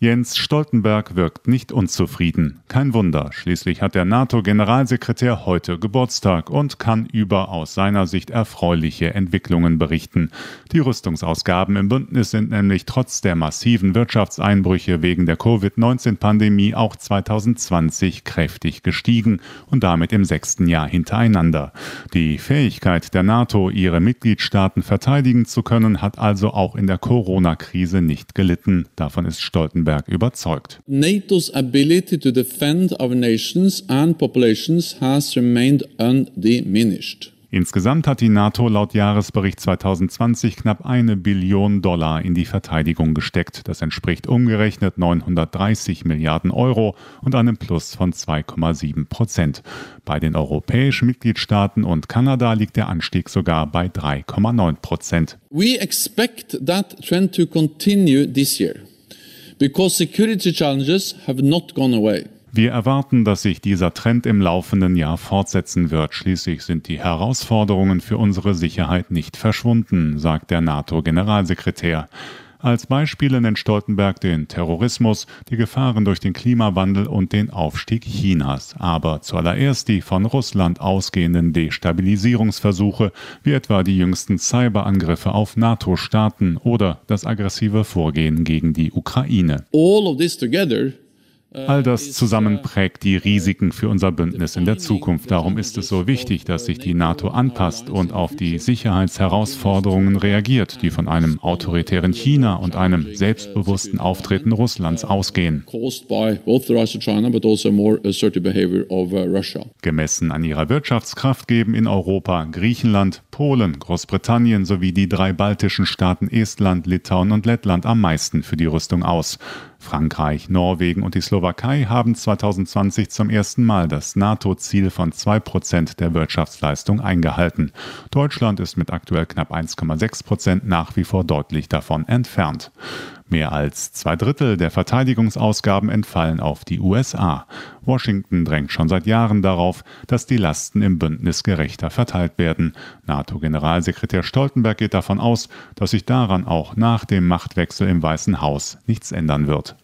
Jens Stoltenberg wirkt nicht unzufrieden. Kein Wunder, schließlich hat der NATO-Generalsekretär heute Geburtstag und kann über aus seiner Sicht erfreuliche Entwicklungen berichten. Die Rüstungsausgaben im Bündnis sind nämlich trotz der massiven Wirtschaftseinbrüche wegen der Covid-19-Pandemie auch 2020 kräftig gestiegen und damit im 6. Jahr hintereinander. Die Fähigkeit der NATO, ihre Mitgliedstaaten verteidigen zu können, hat also auch in der Corona-Krise nicht gelitten. Davon ist Stoltenberg überzeugt. NATO's ability to defend our nations and populations has remained undiminished. Insgesamt hat die NATO laut Jahresbericht 2020 knapp $1 Billion in die Verteidigung gesteckt. Das entspricht umgerechnet 930 Milliarden Euro und einem Plus von 2,7%. Bei den europäischen Mitgliedstaaten und Kanada liegt der Anstieg sogar bei 3,9%. We expect that trend to continue this year, because security challenges have not gone away. Wir erwarten, dass sich dieser Trend im laufenden Jahr fortsetzen wird. Schließlich sind die Herausforderungen für unsere Sicherheit nicht verschwunden, sagt der NATO-Generalsekretär. Als Beispiele nennt Stoltenberg den Terrorismus, die Gefahren durch den Klimawandel und den Aufstieg Chinas. Aber zuallererst die von Russland ausgehenden Destabilisierungsversuche, wie etwa die jüngsten Cyberangriffe auf NATO-Staaten oder das aggressive Vorgehen gegen die Ukraine. All of this together All das zusammen prägt die Risiken für unser Bündnis in der Zukunft. Darum ist es so wichtig, dass sich die NATO anpasst und auf die Sicherheitsherausforderungen reagiert, die von einem autoritären China und einem selbstbewussten Auftreten Russlands ausgehen. Gemessen an ihrer Wirtschaftskraft geben in Europa Griechenland, Polen, Großbritannien sowie die 3 baltischen Staaten Estland, Litauen und Lettland am meisten für die Rüstung aus. Frankreich, Norwegen und die Slowakei haben 2020 zum ersten Mal das NATO-Ziel von 2% der Wirtschaftsleistung eingehalten. Deutschland ist mit aktuell knapp 1,6% nach wie vor deutlich davon entfernt. Mehr als 2/3 der Verteidigungsausgaben entfallen auf die USA. Washington drängt schon seit Jahren darauf, dass die Lasten im Bündnis gerechter verteilt werden. NATO-Generalsekretär Stoltenberg geht davon aus, dass sich daran auch nach dem Machtwechsel im Weißen Haus nichts ändern wird.